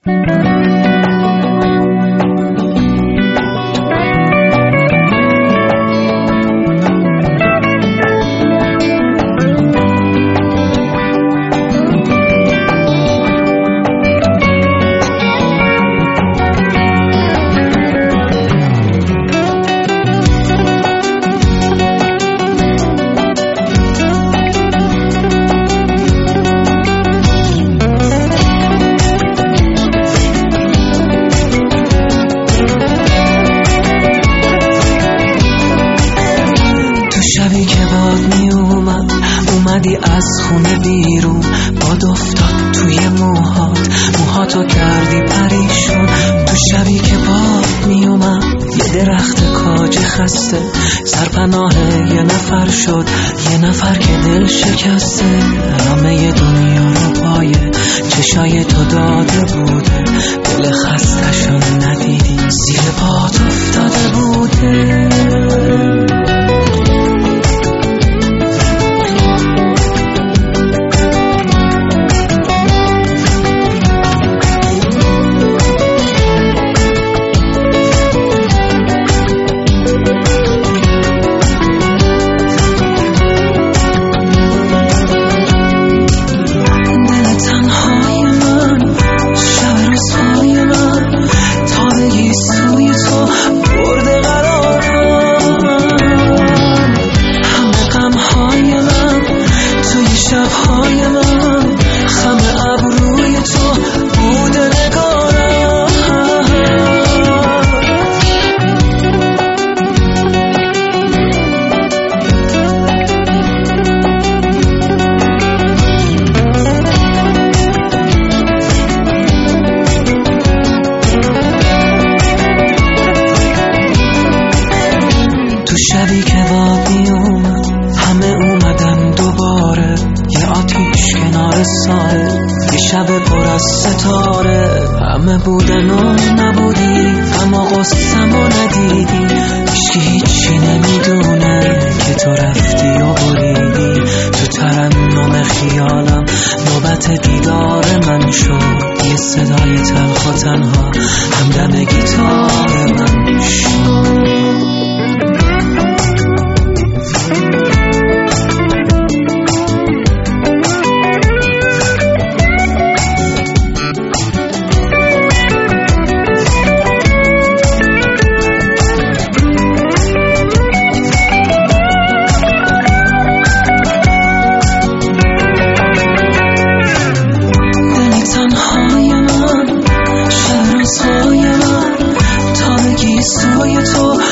از خونه بیرون باد افتاد توی موهاتو کردی پریشون. تو شبی که باد می اومد یه درخت کاج خسته سرپناه یه نفر شد، یه نفر که دل شکسته. همه دنیا رو پای چشای تو داده بوده، دل خستشو ندیدی زیر پات افتاده بوده. شبی که باد می اومد همه اومدن دوباره، یه آتیش کنار سایه، یه شب پر از ستاره. همه بودن و نبودی اما قصه‌مو ندیدی، هیچکی هیچی نمیدونه که تو رفتی و بریدی. تو ترنم خیالم نوبت دیدار من شد، یه صدای تلخ و تنها همدم گیتار من شد. سوی تو